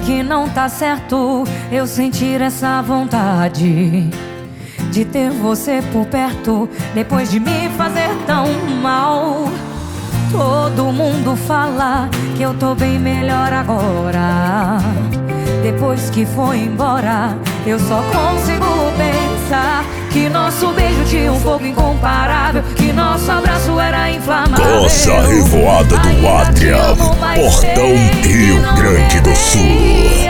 que não tá certo eu sentir essa vontade de ter você por perto, depois de me fazer tão mal. Todo mundo fala que eu tô bem melhor agora. Depois que foi embora, eu só consigo pensar que nosso beijo tinha um fogo incomparável, que nosso abraço era inflamável. Nossa Revoada do Átria, Portão Rio Grande do Sul.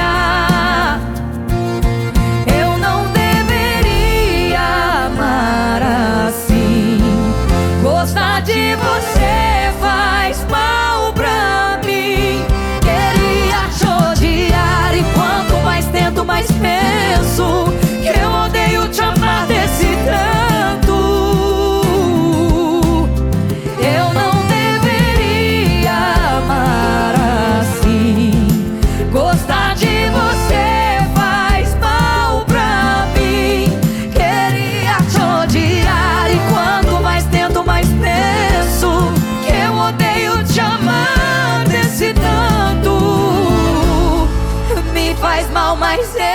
Eu não deveria amar assim. Gostar de você faz mal pra mim. Queria te odiar e quanto mais tento, mais penso que eu odeio te amar desse tanto. Eu não deveria amar assim. Gostar de você faz mal pra mim. Queria te odiar e quanto mais tento, mais penso que eu odeio te amar desse tanto. Me faz mal, mas